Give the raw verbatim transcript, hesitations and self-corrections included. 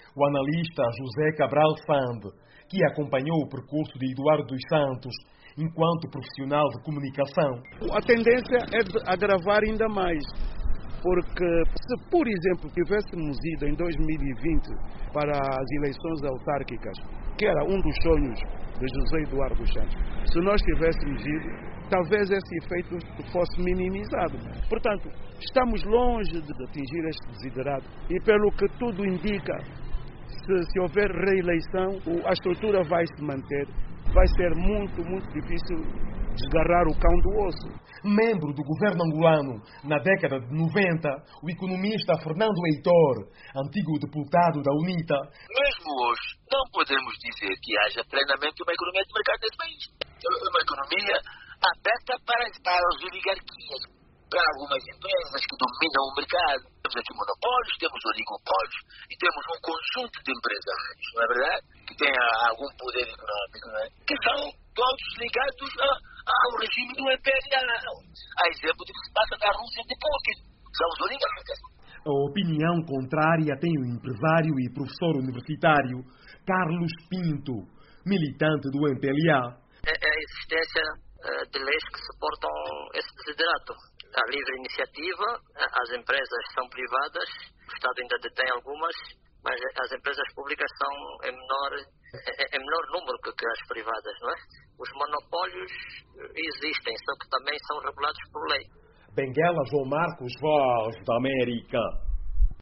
O analista José Cabral Sande, que acompanhou o percurso de Eduardo dos Santos enquanto profissional de comunicação. A tendência é de agravar ainda mais, porque se, por exemplo, tivéssemos ido em dois mil e vinte para as eleições autárquicas, que era um dos sonhos de José Eduardo dos Santos, se nós tivéssemos ido, talvez esse efeito fosse minimizado. Portanto, estamos longe de atingir este desiderado e, pelo que tudo indica, se, se houver reeleição, a estrutura vai se manter. Vai ser muito, muito difícil desgarrar o cão do osso. Membro do governo angolano na década de noventa, o economista Fernando Heitor, antigo deputado da UNITA. Mesmo hoje, não podemos dizer que haja plenamente uma economia de mercado nesse país. Uma economia aberta para, para as oligarquias, para algumas empresas que dominam o mercado. Temos aqui monopólios, temos oligopólios e temos um conjunto de empresários, não é verdade? Que têm algum poder econômico, não é? Que são todos ligados a, ao regime do imperial. A exemplo do que se passa na Rússia de Putin. São os oligarcas. A opinião contrária tem o empresário e professor universitário Carlos Pinto, militante do M P L A. É a existência de leis que suportam esse desiderato. A livre iniciativa, as empresas são privadas, o Estado ainda detém algumas, mas as empresas públicas são em menor, em menor número que, que as privadas, não é? Os monopólios existem, só que também são regulados por lei. Benguela João Marcos, Voz da América.